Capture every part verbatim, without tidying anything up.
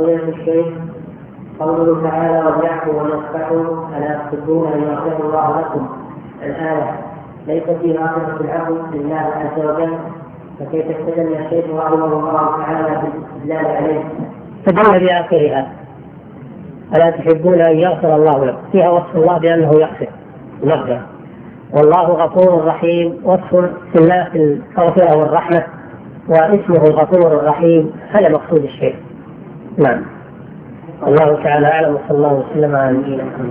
فضيلة الشيخ، قوله تعالى وليعفوا ويصفحوا ألا تحبون أن يغفر الله لكم، الآية ليس فيها صفة العفو لله عز وجل، فكيف استدل الشيخ رحمه الله تعالى بالاستدلال عليه؟ استدل بآخرها ألا تحبون أن يغفر الله لكم، فيها وصف الله بأنه يغفر يغفر، والله غفور رحيم، وصف في الله في الغفرة والرحمة، واسمه الغفور الرحيم، هذا مقصود الشيء. نعم، الله تعالى أعلم، وصلى الله وسلم على نبينا محمد.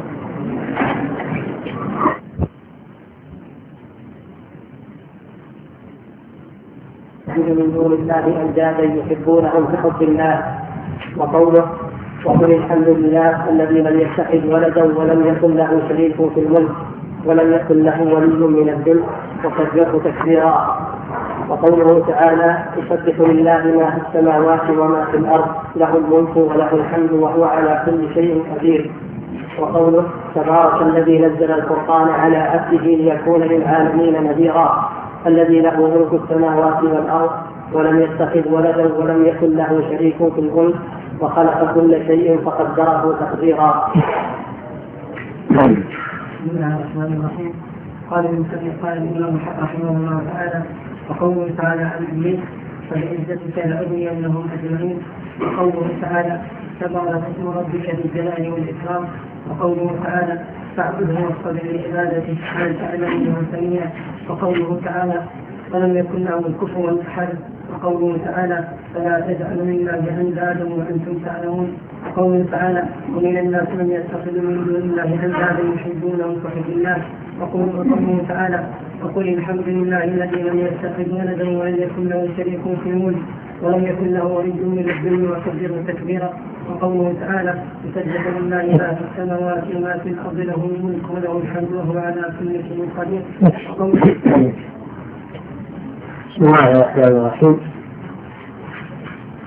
من دون الله أندادا يحبونهم كحب الله. وقوله وقل الحمد لله الذي لم يتخذ ولدا ولم يكن له شريك في الملك ولم يكن له ولي من الذل وكبره تكبيرا. وقوله تعالى يسبح لله ما في السماوات وما في الأرض له الملك وله الحمد وهو على كل شيء قدير. وقوله تبارك الذي نزل القرآن على عبده ليكون للعالمين نذيرا الذي له ملك السماوات والأرض ولم يتخذ ولدا ولم يكن له شريك في الملك وخلق كل شيء فقدره تقديرا. بسم الله الرحمن الرحيم. قال المسلم قال الإمام رحمه الله تعالى وقوله تعالى عن إبليس فبعزتك لأغوينهم أجمعين. وقوله تعالى تبارك اسم ربك ذي الجلال والإكرام. وقوله تعالى فاعبده واصطبر لعبادته هل تعلم سميعا. وقوله تعالى ولم يكن له كفوا أحد. وقوله تعالى فلا تجعلوا لله أندادا وأنتم تعلمون. وقوله تعالى ومن الناس من يتخذ من دون الله أندادا يحبونهم كحب الله. وقوله تعالى وقل الحمد لله الذي لم يتخذ ولدا ولم يكن له شريك في الملك ولم يكن له ولي من الذل وكبره تكبيرا. وقوله تعالى يسبح لله ما في السماوات وما في الأرض له الملك وله الحمد وهو على كل شيء قدير. بسم الله الرحمن الرحيم.